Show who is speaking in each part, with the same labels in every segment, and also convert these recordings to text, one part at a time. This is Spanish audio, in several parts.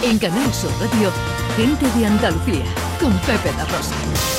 Speaker 1: En Canal Sur Radio, Gente de Andalucía, con Pepe da Rosa.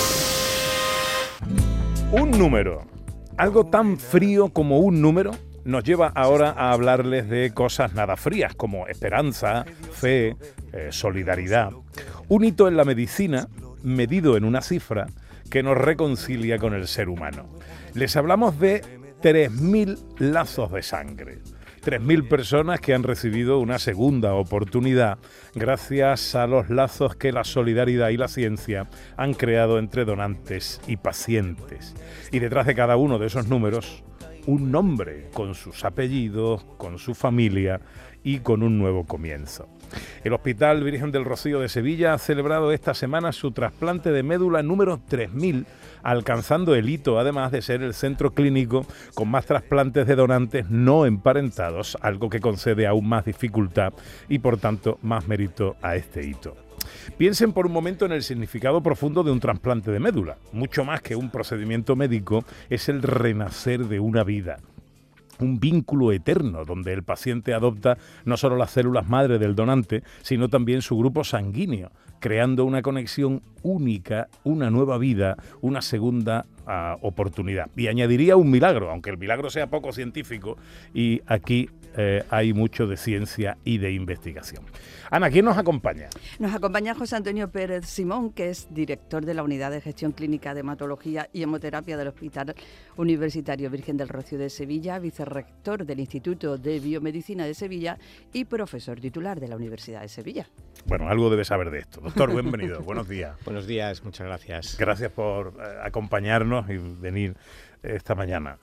Speaker 2: Un número, algo tan frío como un número, nos lleva ahora a hablarles de cosas nada frías, como esperanza, fe, solidaridad. Un hito en la medicina, medido en una cifra, que nos reconcilia con el ser humano. Les hablamos de 3.000 lazos de sangre. 3.000 personas que han recibido una segunda oportunidad gracias a los lazos que la solidaridad y la ciencia han creado entre donantes y pacientes. Y detrás de cada uno de esos números, un nombre con sus apellidos, con su familia y con un nuevo comienzo. El Hospital Virgen del Rocío de Sevilla ha celebrado esta semana su trasplante de médula número 3.000, alcanzando el hito, además de ser el centro clínico con más trasplantes de donantes no emparentados, algo que concede aún más dificultad y, por tanto, más mérito a este hito. Piensen por un momento en el significado profundo de un trasplante de médula. Mucho más que un procedimiento médico, es el renacer de una vida. Un vínculo eterno donde el paciente adopta no solo las células madre del donante, sino también su grupo sanguíneo, creando una conexión única, una nueva vida, una segunda oportunidad. Y añadiría un milagro, aunque el milagro sea poco científico, y aquí hay mucho de ciencia y de investigación. Ana, ¿quién nos acompaña?
Speaker 3: Nos acompaña José Antonio Pérez Simón, que es director de la Unidad de Gestión Clínica de Hematología y Hemoterapia del Hospital Universitario Virgen del Rocío de Sevilla, vicerrector del Instituto de Biomedicina de Sevilla y profesor titular de la Universidad de Sevilla.
Speaker 2: Bueno, algo debe saber de esto. Doctor, bienvenido. Buenos días.
Speaker 4: Buenos días, muchas gracias.
Speaker 2: Gracias por acompañarnos y venir esta mañana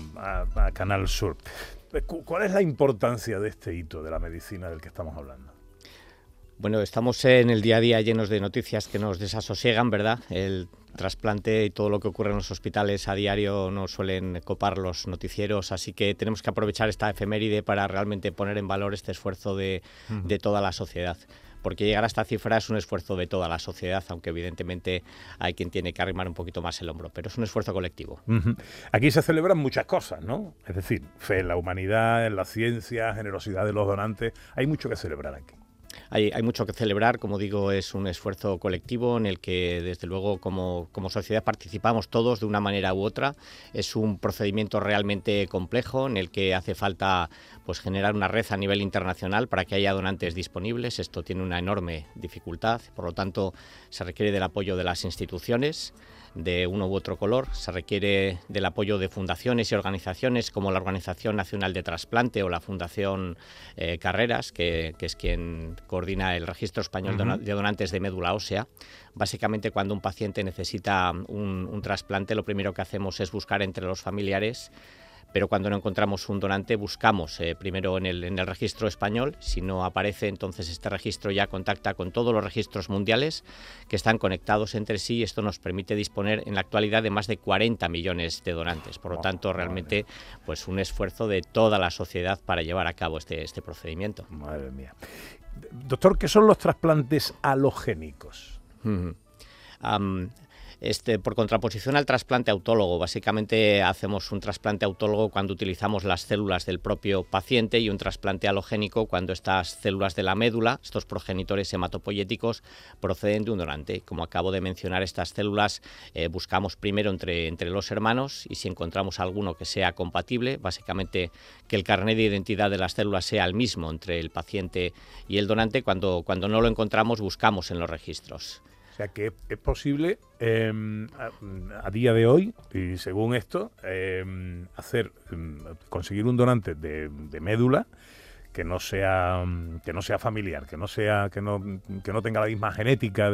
Speaker 2: a Canal Sur. ¿Cuál es la importancia de este hito de la medicina del que estamos hablando?
Speaker 4: Bueno, estamos en el día a día llenos de noticias que nos desasosiegan, ¿verdad? El trasplante y todo lo que ocurre en los hospitales a diario nos suelen copar los noticieros, así que tenemos que aprovechar esta efeméride para realmente poner en valor este esfuerzo de toda la sociedad. Porque llegar a esta cifra es un esfuerzo de toda la sociedad, aunque evidentemente hay quien tiene que arrimar un poquito más el hombro, pero es un esfuerzo colectivo.
Speaker 2: Aquí se celebran muchas cosas, ¿no? Es decir, fe en la humanidad, en la ciencia, generosidad de los donantes. Hay mucho que celebrar aquí.
Speaker 4: Hay mucho que celebrar, como digo, es un esfuerzo colectivo en el que desde luego como sociedad participamos todos de una manera u otra. Es un procedimiento realmente complejo en el que hace falta pues generar una red a nivel internacional para que haya donantes disponibles. Esto tiene una enorme dificultad, por lo tanto se requiere del apoyo de las instituciones de uno u otro color, se requiere del apoyo de fundaciones y organizaciones como la Organización Nacional de Trasplante o la Fundación Carreras, que es quien coordina el Registro Español de Donantes de Médula Ósea. Básicamente, cuando un paciente necesita un trasplante, lo primero que hacemos es buscar entre los familiares, pero cuando no encontramos un donante buscamos primero en el registro español. Si no aparece, entonces este registro ya contacta con todos los registros mundiales que están conectados entre sí, y esto nos permite disponer en la actualidad de más de 40 millones de donantes. Por lo tanto, realmente pues un esfuerzo de toda la sociedad para llevar a cabo este procedimiento.
Speaker 2: Madre mía. Doctor, ¿qué son los trasplantes alogénicos?
Speaker 4: Por contraposición al trasplante autólogo, básicamente hacemos un trasplante autólogo cuando utilizamos las células del propio paciente y un trasplante alogénico cuando estas células de la médula, estos progenitores hematopoyéticos, proceden de un donante. Como acabo de mencionar, estas células buscamos primero entre los hermanos, y si encontramos alguno que sea compatible, básicamente que el carnet de identidad de las células sea el mismo entre el paciente y el donante, cuando no lo encontramos buscamos en los registros.
Speaker 2: O sea que es posible a día de hoy, y según esto, conseguir un donante de médula que no sea familiar, que no tenga la misma genética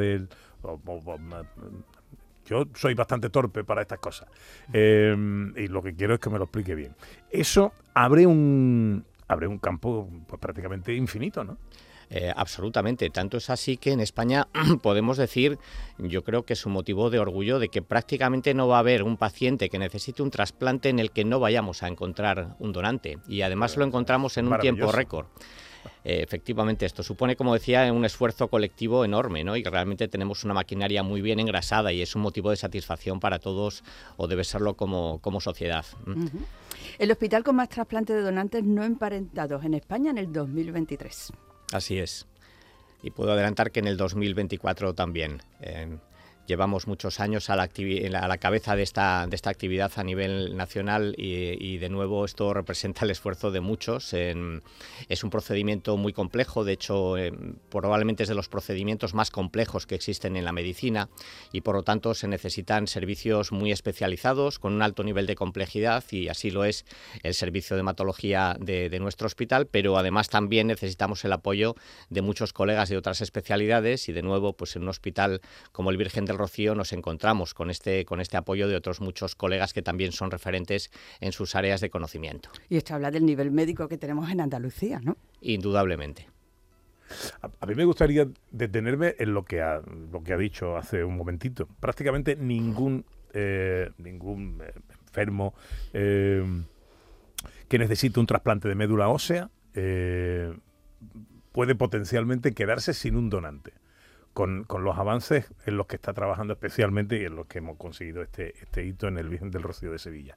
Speaker 2: yo soy bastante torpe para estas cosas, y lo que quiero es que me lo explique bien. Eso abre un campo pues, prácticamente infinito, ¿no?
Speaker 4: Absolutamente, tanto es así que en España podemos decir, yo creo que es un motivo de orgullo de que prácticamente no va a haber un paciente que necesite un trasplante en el que no vayamos a encontrar un donante, y además lo encontramos en un tiempo récord. Efectivamente, esto supone, como decía, un esfuerzo colectivo enorme, ¿no? Y realmente tenemos una maquinaria muy bien engrasada y es un motivo de satisfacción para todos, o debe serlo como sociedad.
Speaker 3: El hospital con más trasplantes de donantes no emparentados en España en el 2023.
Speaker 4: Así es. Y puedo adelantar que en el 2024 también. Llevamos muchos años a la cabeza de esta actividad a nivel nacional y de nuevo esto representa el esfuerzo de muchos. Es un procedimiento muy complejo, de hecho probablemente es de los procedimientos más complejos que existen en la medicina y por lo tanto se necesitan servicios muy especializados con un alto nivel de complejidad y así lo es el servicio de hematología de nuestro hospital, pero además también necesitamos el apoyo de muchos colegas de otras especialidades y de nuevo pues en un hospital como el Virgen del Rocío nos encontramos con este apoyo de otros muchos colegas que también son referentes en sus áreas de conocimiento.
Speaker 3: Y esto habla del nivel médico que tenemos en Andalucía, ¿no?
Speaker 4: Indudablemente.
Speaker 2: A mí me gustaría detenerme en lo que ha dicho hace un momentito. Prácticamente ningún enfermo que necesite un trasplante de médula ósea puede potencialmente quedarse sin un donante. Con los avances en los que está trabajando especialmente y en los que hemos conseguido este hito en el Virgen del Rocío de Sevilla.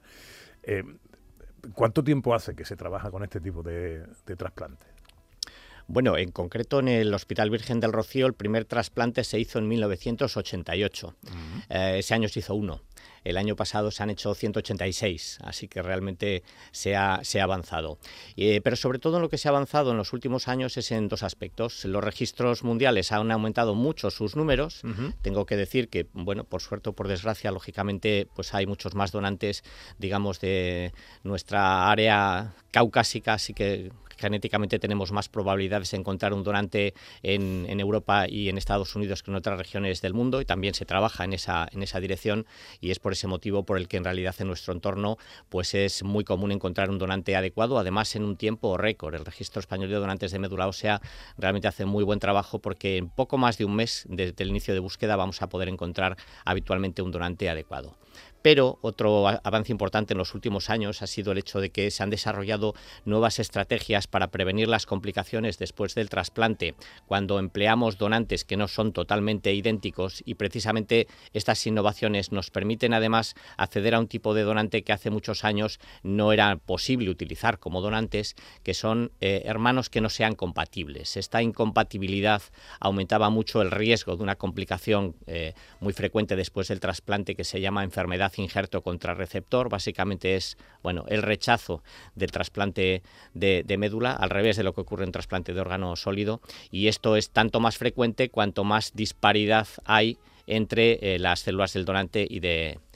Speaker 2: ¿Cuánto tiempo hace que se trabaja con este tipo de trasplantes?
Speaker 4: Bueno, en concreto en el Hospital Virgen del Rocío el primer trasplante se hizo en 1988. Ese año se hizo uno. El año pasado se han hecho 186, así que realmente se ha avanzado. Pero sobre todo en lo que se ha avanzado en los últimos años es en dos aspectos. Los registros mundiales han aumentado mucho sus números. Tengo que decir que, bueno, por suerte o por desgracia, lógicamente, pues hay muchos más donantes, digamos, de nuestra área caucásica, así que genéticamente tenemos más probabilidades de encontrar un donante en Europa y en Estados Unidos que en otras regiones del mundo y también se trabaja en esa dirección y es por ese motivo por el que en realidad en nuestro entorno pues es muy común encontrar un donante adecuado, además en un tiempo récord. El Registro Español de Donantes de Médula Ósea realmente hace muy buen trabajo porque en poco más de un mes desde el inicio de búsqueda vamos a poder encontrar habitualmente un donante adecuado. Pero otro avance importante en los últimos años ha sido el hecho de que se han desarrollado nuevas estrategias para prevenir las complicaciones después del trasplante cuando empleamos donantes que no son totalmente idénticos y precisamente estas innovaciones nos permiten además acceder a un tipo de donante que hace muchos años no era posible utilizar como donantes, que son hermanos que no sean compatibles. Esta incompatibilidad aumentaba mucho el riesgo de una complicación muy frecuente después del trasplante que se llama enfermedad injerto contra receptor. Básicamente es el rechazo del trasplante de médula, al revés de lo que ocurre en trasplante de órgano sólido, y esto es tanto más frecuente cuanto más disparidad hay entre las células del donante y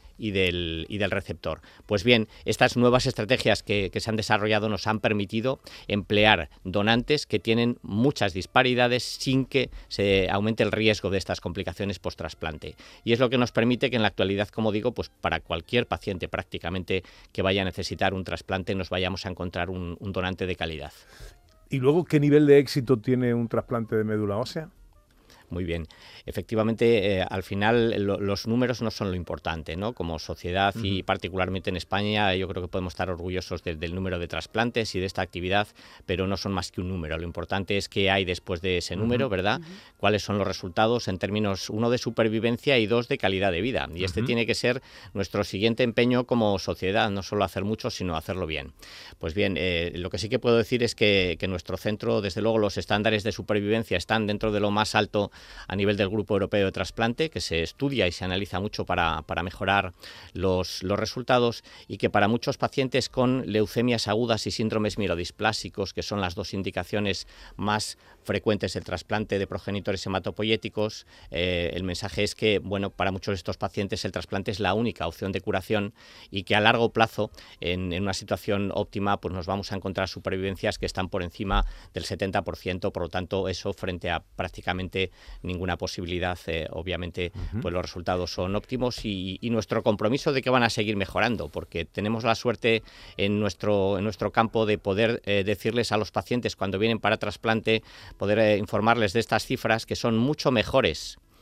Speaker 4: del receptor. Pues bien, estas nuevas estrategias que se han desarrollado nos han permitido emplear donantes que tienen muchas disparidades sin que se aumente el riesgo de estas complicaciones post-trasplante. Y es lo que nos permite que en la actualidad, como digo, pues para cualquier paciente prácticamente que vaya a necesitar un trasplante nos vayamos a encontrar un donante de calidad.
Speaker 2: ¿Y luego qué nivel de éxito tiene un trasplante de médula ósea?
Speaker 4: Muy bien. Efectivamente, al final los números no son lo importante, ¿no? Como sociedad y particularmente en España, yo creo que podemos estar orgullosos del número de trasplantes y de esta actividad, pero no son más que un número. Lo importante es qué hay después de ese número, ¿verdad? Cuáles son los resultados en términos, uno, de supervivencia y dos, de calidad de vida. Y este tiene que ser nuestro siguiente empeño como sociedad, no solo hacer mucho, sino hacerlo bien. Pues bien, lo que sí que puedo decir es que nuestro centro, desde luego, los estándares de supervivencia están dentro de lo más alto a nivel del Grupo Europeo de Trasplante, que se estudia y se analiza mucho para mejorar los resultados, y que para muchos pacientes con leucemias agudas y síndromes mielodisplásicos, que son las dos indicaciones más frecuentes del trasplante de progenitores hematopoyéticos, el mensaje es que, para muchos de estos pacientes el trasplante es la única opción de curación y que a largo plazo, en una situación óptima, pues nos vamos a encontrar supervivencias que están por encima del 70%, por lo tanto, eso frente a prácticamente ninguna posibilidad, obviamente, pues los resultados son óptimos y nuestro compromiso de que van a seguir mejorando, porque tenemos la suerte en nuestro campo de poder decirles a los pacientes cuando vienen para trasplante, poder informarles de estas cifras que son mucho mejores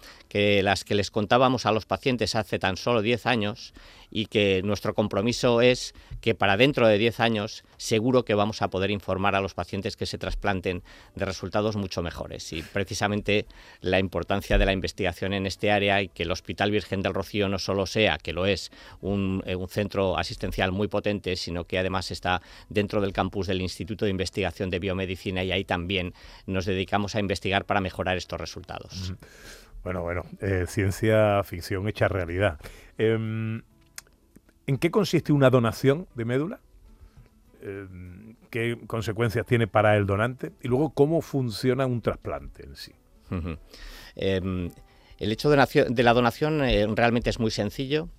Speaker 4: que las que les contábamos a los pacientes hace tan solo 10 años y que nuestro compromiso es que para dentro de 10 años seguro que vamos a poder informar a los pacientes que se trasplanten de resultados mucho mejores. Y precisamente la importancia de la investigación en este área y que el Hospital Virgen del Rocío no solo sea, que lo es, un centro asistencial muy potente, sino que además está dentro del campus del Instituto de Investigación de Biomedicina y ahí también nos dedicamos a investigar para mejorar estos resultados.
Speaker 2: Bueno, ciencia ficción hecha realidad. ¿En qué consiste una donación de médula? ¿Qué consecuencias tiene para el donante? Y luego, ¿cómo funciona un trasplante en sí?
Speaker 4: El hecho de la donación realmente es muy sencillo.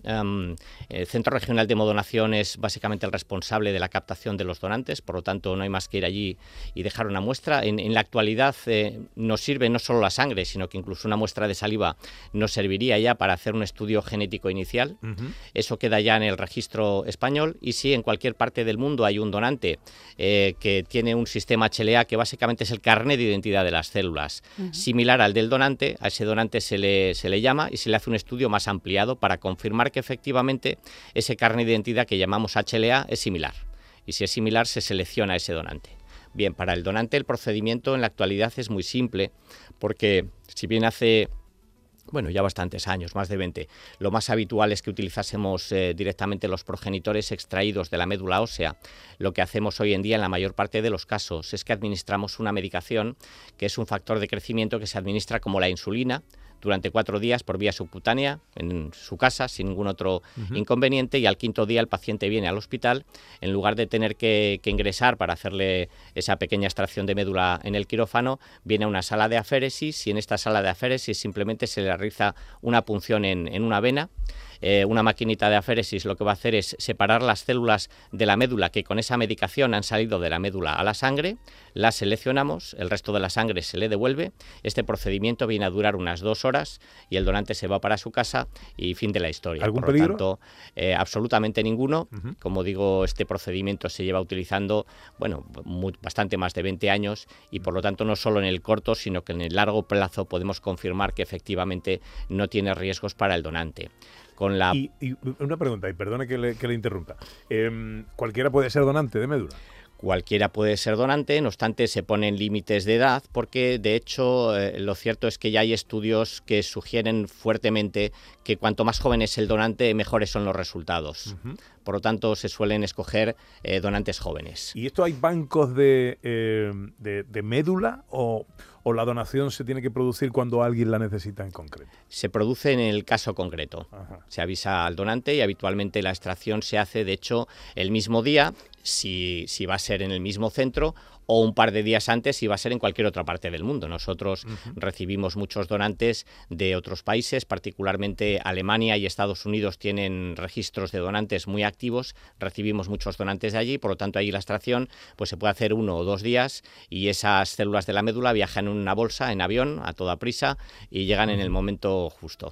Speaker 4: El Centro Regional de Hemodonación es básicamente el responsable de la captación de los donantes, por lo tanto no hay más que ir allí y dejar una muestra. En la actualidad nos sirve no solo la sangre, sino que incluso una muestra de saliva nos serviría ya para hacer un estudio genético inicial. Eso queda ya en el registro español y si en cualquier parte del mundo hay un donante que tiene un sistema HLA que básicamente es el carnet de identidad de las células, similar al del donante, a ese donante se le llama y se le hace un estudio más ampliado para confirmar que efectivamente ese carnet de identidad que llamamos HLA es similar. Y si es similar, se selecciona ese donante. Bien, para el donante el procedimiento en la actualidad es muy simple, porque si bien hace ya bastantes años, más de 20. Lo más habitual es que utilizásemos directamente los progenitores extraídos de la médula ósea. Lo que hacemos hoy en día en la mayor parte de los casos es que administramos una medicación que es un factor de crecimiento que se administra como la insulina durante 4 días por vía subcutánea en su casa sin ningún otro inconveniente y al 5.º día el paciente viene al hospital, en lugar de tener que ingresar para hacerle esa pequeña extracción de médula en el quirófano, viene a una sala de aféresis y en esta sala de aféresis simplemente se le realiza una punción en una vena. Una maquinita de aféresis lo que va a hacer es separar las células de la médula que con esa medicación han salido de la médula a la sangre, las seleccionamos, el resto de la sangre se le devuelve. Este procedimiento viene a durar unas 2 horas y el donante se va para su casa y fin de la historia.
Speaker 2: ¿Algún
Speaker 4: Por lo
Speaker 2: peligro?
Speaker 4: tanto, absolutamente ninguno. Como digo, este procedimiento se lleva utilizando bastante más de 20 años y por lo tanto no solo en el corto, sino que en el largo plazo podemos confirmar que efectivamente no tiene riesgos para el donante.
Speaker 2: Y una pregunta, y perdone que le interrumpa. ¿Cualquiera puede ser donante de médula?
Speaker 4: Cualquiera puede ser donante, no obstante se ponen límites de edad porque de hecho lo cierto es que ya hay estudios que sugieren fuertemente que cuanto más joven es el donante mejores son los resultados. Por lo tanto se suelen escoger donantes jóvenes.
Speaker 2: ¿Y esto hay bancos de médula o la donación se tiene que producir cuando alguien la necesita en concreto?
Speaker 4: Se produce en el caso concreto. Se avisa al donante y habitualmente la extracción se hace de hecho el mismo día si va a ser en el mismo centro o un par de días antes si va a ser en cualquier otra parte del mundo. Nosotros recibimos muchos donantes de otros países, particularmente Alemania y Estados Unidos tienen registros de donantes muy activos, recibimos muchos donantes de allí, por lo tanto allí la extracción pues se puede hacer 1 o 2 días y esas células de la médula viajan en una bolsa, en avión, a toda prisa y llegan en el momento justo.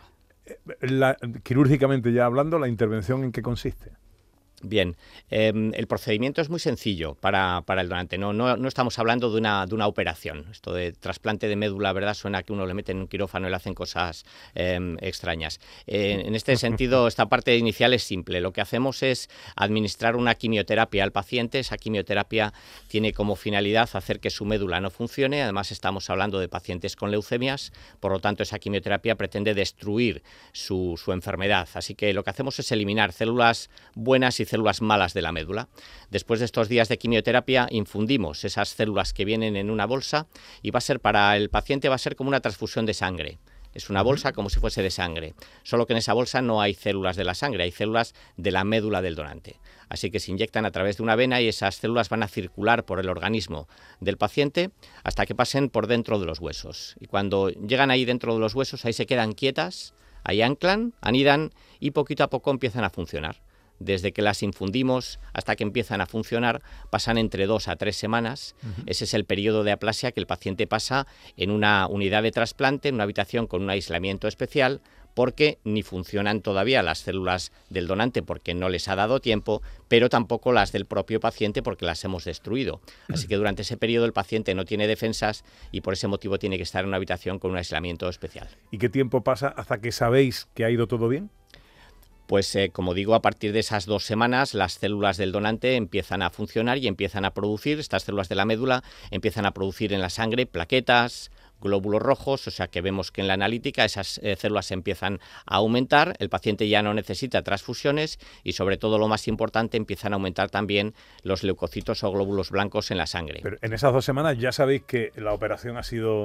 Speaker 2: Quirúrgicamente ya hablando, ¿la intervención en qué consiste?
Speaker 4: Bien, el procedimiento es muy sencillo para el donante, no estamos hablando de una operación. Esto de trasplante de médula, ¿verdad? Suena que uno le mete en un quirófano y le hacen cosas extrañas. En este sentido, esta parte inicial es simple. Lo que hacemos es administrar una quimioterapia al paciente. Esa quimioterapia tiene como finalidad hacer que su médula no funcione. Además, estamos hablando de pacientes con leucemias, por lo tanto, esa quimioterapia pretende destruir su enfermedad. Así que lo que hacemos es eliminar células buenas y células malas de la médula. Después de estos días de quimioterapia infundimos esas células que vienen en una bolsa y va a ser para el paciente como una transfusión de sangre. Es una bolsa como si fuese de sangre, solo que en esa bolsa no hay células de la sangre, hay células de la médula del donante. Así que se inyectan a través de una vena y esas células van a circular por el organismo del paciente hasta que pasen por dentro de los huesos. Y cuando llegan ahí dentro de los huesos, ahí se quedan quietas, ahí anclan, anidan y poquito a poco empiezan a funcionar. Desde que las infundimos hasta que empiezan a funcionar pasan entre 2 a 3 semanas. Ese es el periodo de aplasia que el paciente pasa en una unidad de trasplante, en una habitación con un aislamiento especial, porque ni funcionan todavía las células del donante porque no les ha dado tiempo, pero tampoco las del propio paciente porque las hemos destruido. Así que durante ese periodo el paciente no tiene defensas y por ese motivo tiene que estar en una habitación con un aislamiento especial.
Speaker 2: ¿Y qué tiempo pasa hasta que sabéis que ha ido todo bien?
Speaker 4: Pues como digo, a partir de esas 2 semanas las células del donante empiezan a funcionar y empiezan a producir, estas células de la médula empiezan a producir en la sangre plaquetas, glóbulos rojos, o sea que vemos que en la analítica esas células empiezan a aumentar, el paciente ya no necesita transfusiones y sobre todo lo más importante empiezan a aumentar también los leucocitos o glóbulos blancos en la sangre.
Speaker 2: Pero en esas 2 semanas ya sabéis que la operación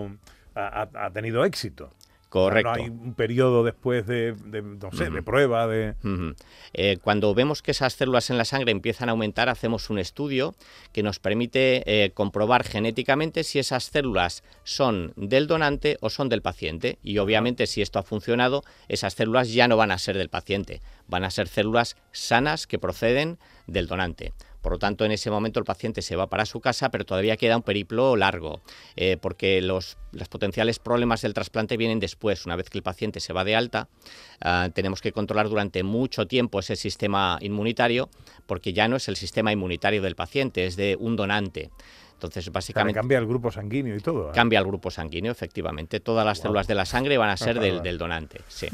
Speaker 2: ha tenido éxito.
Speaker 4: Correcto.
Speaker 2: No hay un periodo después de prueba.
Speaker 4: Cuando vemos que esas células en la sangre empiezan a aumentar, hacemos un estudio que nos permite comprobar genéticamente si esas células son del donante o son del paciente. Y obviamente si esto ha funcionado, esas células ya no van a ser del paciente, van a ser células sanas que proceden del donante. Por lo tanto, en ese momento el paciente se va para su casa, pero todavía queda un periplo largo, porque los potenciales problemas del trasplante vienen después. Una vez que el paciente se va de alta, tenemos que controlar durante mucho tiempo ese sistema inmunitario, porque ya no es el sistema inmunitario del paciente, es de un donante. Entonces, básicamente...
Speaker 2: Cambia el grupo sanguíneo y todo.
Speaker 4: Cambia el grupo sanguíneo, efectivamente. Todas las células de la sangre van a ser del donante. Sí.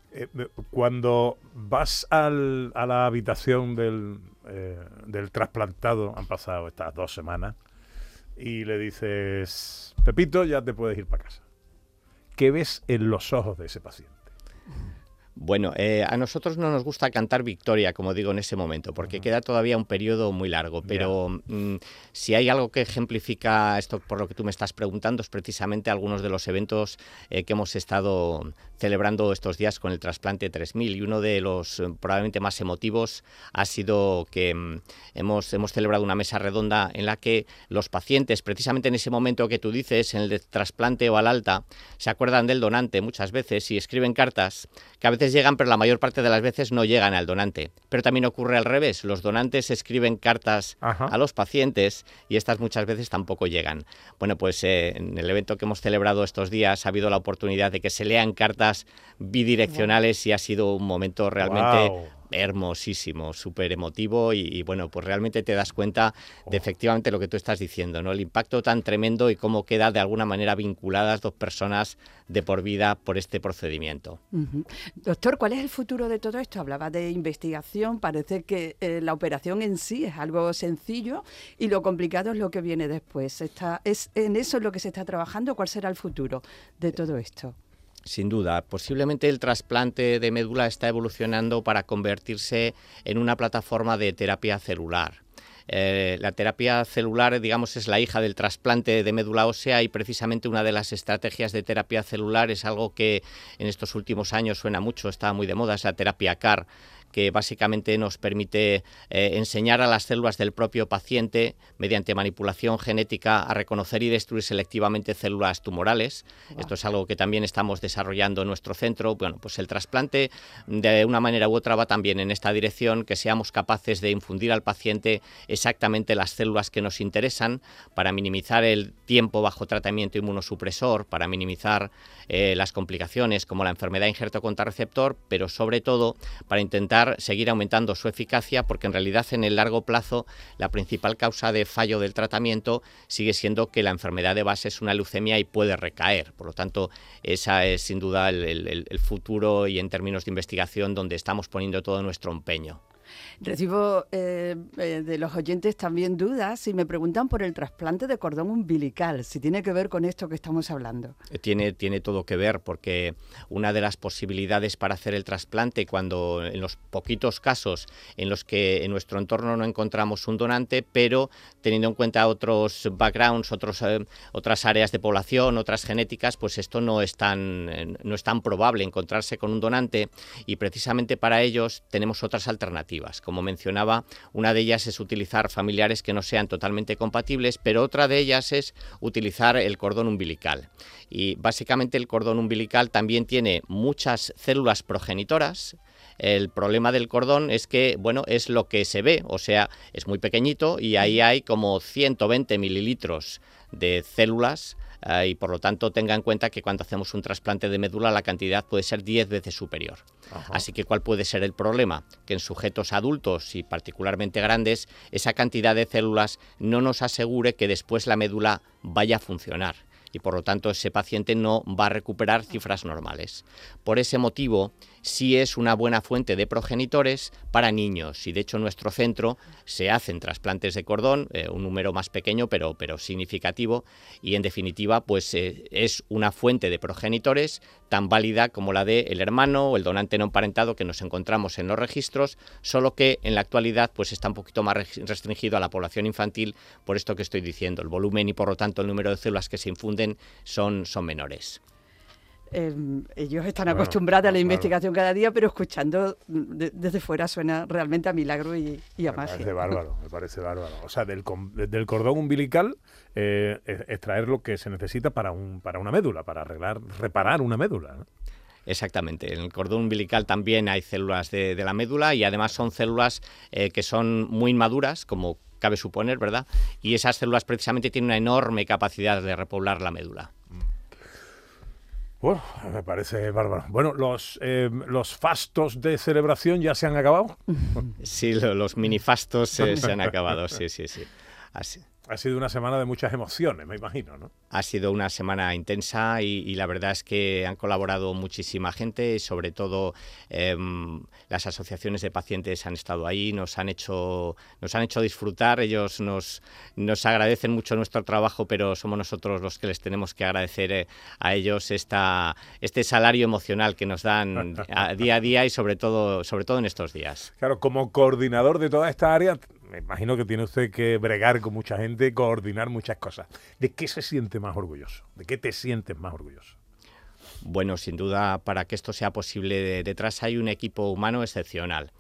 Speaker 2: Cuando vas a la habitación del trasplantado, han pasado estas 2 semanas, y le dices, Pepito, ya te puedes ir para casa. ¿Qué ves en los ojos de ese paciente?
Speaker 4: Bueno, a nosotros no nos gusta cantar victoria, como digo, en ese momento, porque queda todavía un periodo muy largo, pero si hay algo que ejemplifica esto por lo que tú me estás preguntando, es precisamente algunos de los eventos que hemos estado celebrando estos días con el trasplante 3000, y uno de los probablemente más emotivos ha sido que hemos celebrado una mesa redonda en la que los pacientes, precisamente en ese momento que tú dices, en el de trasplante o al alta, se acuerdan del donante muchas veces y escriben cartas que a veces llegan, pero la mayor parte de las veces no llegan al donante. Pero también ocurre al revés, los donantes escriben cartas a los pacientes y estas muchas veces tampoco llegan. Bueno, pues en el evento que hemos celebrado estos días ha habido la oportunidad de que se lean cartas bidireccionales y ha sido un momento realmente hermosísimo, súper emotivo y bueno, pues realmente te das cuenta de efectivamente lo que tú estás diciendo, ¿no? El impacto tan tremendo y cómo queda de alguna manera vinculadas 2 personas de por vida por este procedimiento.
Speaker 3: Doctor, ¿cuál es el futuro de todo esto? Hablaba de investigación, parece que la operación en sí es algo sencillo y lo complicado es lo que viene después. ¿Es en eso lo que se está trabajando? ¿Cuál será el futuro de todo esto?
Speaker 4: Sin duda, posiblemente el trasplante de médula está evolucionando para convertirse en una plataforma de terapia celular. La terapia celular, digamos, es la hija del trasplante de médula ósea y precisamente una de las estrategias de terapia celular es algo que en estos últimos años suena mucho, está muy de moda, es la terapia CAR, que básicamente nos permite enseñar a las células del propio paciente, mediante manipulación genética, a reconocer y destruir selectivamente células tumorales. Esto es algo que también estamos desarrollando en nuestro centro. Bueno, pues el trasplante, de una manera u otra, va también en esta dirección, que seamos capaces de infundir al paciente exactamente las células que nos interesan para minimizar el tiempo bajo tratamiento inmunosupresor, para minimizar las complicaciones como la enfermedad injerto contrarreceptor, pero sobre todo para intentar seguir aumentando su eficacia, porque en realidad en el largo plazo la principal causa de fallo del tratamiento sigue siendo que la enfermedad de base es una leucemia y puede recaer. Por lo tanto, esa es sin duda el futuro y en términos de investigación donde estamos poniendo todo nuestro empeño.
Speaker 3: Recibo de los oyentes también dudas y me preguntan por el trasplante de cordón umbilical, si tiene que ver con esto que estamos hablando.
Speaker 4: Tiene todo que ver, porque una de las posibilidades para hacer el trasplante, cuando en los poquitos casos en los que en nuestro entorno no encontramos un donante, pero teniendo en cuenta otros backgrounds, otras áreas de población, otras genéticas, pues esto no es tan probable encontrarse con un donante, y precisamente para ellos tenemos otras alternativas. Como mencionaba, una de ellas es utilizar familiares que no sean totalmente compatibles, pero otra de ellas es utilizar el cordón umbilical. Y básicamente el cordón umbilical también tiene muchas células progenitoras. El problema del cordón es que, bueno, es lo que se ve, o sea, es muy pequeñito y ahí hay como 120 mililitros de células y por lo tanto tenga en cuenta que cuando hacemos un trasplante de médula la cantidad puede ser 10 veces superior.
Speaker 2: Ajá.
Speaker 4: Así que ¿cuál puede ser el problema? Que en sujetos adultos y particularmente grandes, esa cantidad de células no nos asegure que después la médula vaya a funcionar. Y por lo tanto ese paciente no va a recuperar cifras normales. Por ese motivo, sí es una buena fuente de progenitores para niños, y de hecho en nuestro centro se hacen trasplantes de cordón, un número más pequeño pero significativo, y en definitiva pues es una fuente de progenitores tan válida como la del hermano o el donante no emparentado que nos encontramos en los registros, solo que en la actualidad pues está un poquito más restringido a la población infantil por esto que estoy diciendo. El volumen y por lo tanto el número de células que se infunden son menores.
Speaker 3: Ellos están acostumbrados a la investigación cada día, pero escuchando desde fuera suena realmente a milagro y a magia.
Speaker 2: Me parece bárbaro. O sea, del cordón umbilical extraer lo que se necesita para una médula, para reparar una médula, ¿no?
Speaker 4: Exactamente. En el cordón umbilical también hay células de la médula y además son células que son muy inmaduras, como cabe suponer, ¿verdad? Y esas células precisamente tienen una enorme capacidad de repoblar la médula.
Speaker 2: Bueno, me parece bárbaro. Bueno, los fastos de celebración ya se han acabado.
Speaker 4: Sí, los minifastos se han acabado, sí. Así.
Speaker 2: Ha sido una semana de muchas emociones, me imagino, ¿no?
Speaker 4: Ha sido una semana intensa y la verdad es que han colaborado muchísima gente y sobre todo las asociaciones de pacientes han estado ahí, nos han hecho disfrutar. Ellos nos agradecen mucho nuestro trabajo, pero somos nosotros los que les tenemos que agradecer a ellos este salario emocional que nos dan día a día y sobre todo en estos días.
Speaker 2: Claro, como coordinador de toda esta área, me imagino que tiene usted que bregar con mucha gente, coordinar muchas cosas. ¿De qué se siente más orgulloso? ¿De qué te sientes más orgulloso?
Speaker 4: Bueno, sin duda, para que esto sea posible, detrás hay un equipo humano excepcional.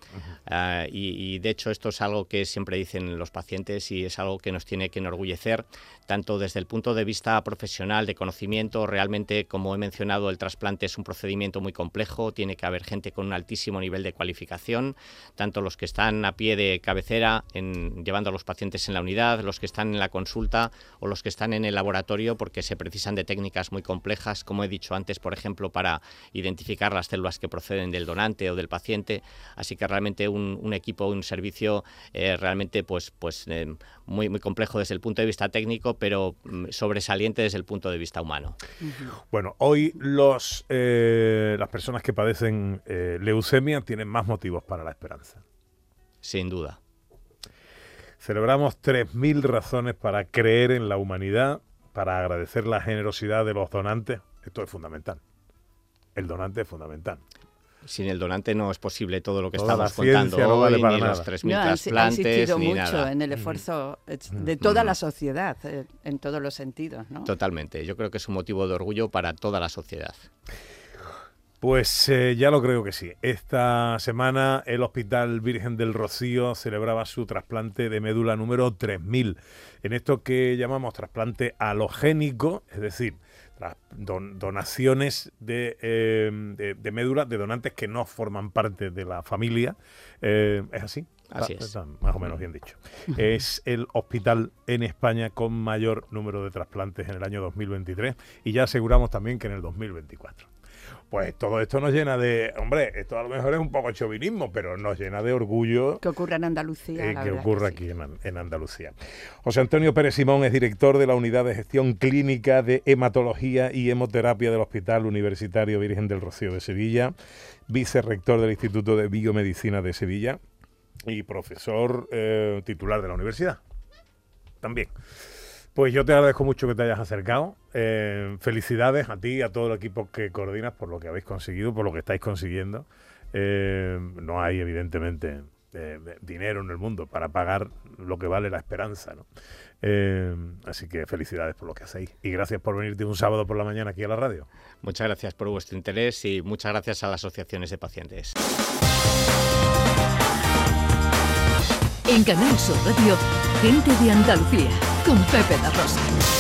Speaker 4: Y de hecho esto es algo que siempre dicen los pacientes y es algo que nos tiene que enorgullecer, tanto desde el punto de vista profesional, de conocimiento. Realmente, como he mencionado, el trasplante es un procedimiento muy complejo, tiene que haber gente con un altísimo nivel de cualificación, tanto los que están a pie de cabecera llevando a los pacientes en la unidad, los que están en la consulta o los que están en el laboratorio, porque se precisan de técnicas muy complejas, como he dicho antes, por ejemplo, para identificar las células que proceden del donante o del paciente. Así que realmente un equipo, un servicio realmente muy, muy complejo desde el punto de vista técnico, pero sobresaliente desde el punto de vista humano.
Speaker 2: Bueno, hoy las personas que padecen leucemia tienen más motivos para la esperanza.
Speaker 4: Sin duda.
Speaker 2: Celebramos 3.000 razones para creer en la humanidad, para agradecer la generosidad de los donantes. Esto es fundamental. El donante es fundamental.
Speaker 4: Sin el donante no es posible todo lo que
Speaker 2: Toda
Speaker 4: estamos
Speaker 2: la ciencia
Speaker 4: contando
Speaker 2: no vale
Speaker 4: hoy,
Speaker 2: para
Speaker 4: ni
Speaker 2: nada.
Speaker 4: los 3.000 trasplantes,
Speaker 3: ha insistido
Speaker 4: ni
Speaker 3: mucho
Speaker 4: nada.
Speaker 3: en el esfuerzo de toda la sociedad, en todos los sentidos, ¿no?
Speaker 4: Totalmente. Yo creo que es un motivo de orgullo para toda la sociedad.
Speaker 2: Pues ya lo creo que sí. Esta semana el Hospital Virgen del Rocío celebraba su trasplante de médula número 3000. En esto que llamamos trasplante alogénico, es decir, donaciones de médula de donantes que no forman parte de la familia. ¿Es así?
Speaker 4: Así es.
Speaker 2: Está más o menos bien dicho. Es el hospital en España con mayor número de trasplantes en el año 2023 y ya aseguramos también que en el 2024. Pues todo esto nos llena de... Hombre, esto a lo mejor es un poco chauvinismo, pero nos llena de orgullo...
Speaker 3: Que ocurra en Andalucía.
Speaker 2: Que ocurra aquí en Andalucía. José Antonio Pérez Simón es director de la Unidad de Gestión Clínica de Hematología y Hemoterapia del Hospital Universitario Virgen del Rocío de Sevilla, vicerrector del Instituto de Biomedicina de Sevilla y profesor titular de la universidad. También. Pues yo te agradezco mucho que te hayas acercado. Felicidades a ti y a todo el equipo que coordinas por lo que habéis conseguido, por lo que estáis consiguiendo. No hay, evidentemente, dinero en el mundo para pagar lo que vale la esperanza, ¿no? Así que felicidades por lo que hacéis. Y gracias por venirte un sábado por la mañana aquí a la radio.
Speaker 4: Muchas gracias por vuestro interés y muchas gracias a las asociaciones de pacientes.
Speaker 1: En Canal Sur Radio, Gente de Andalucía, con Pepe da Rosa.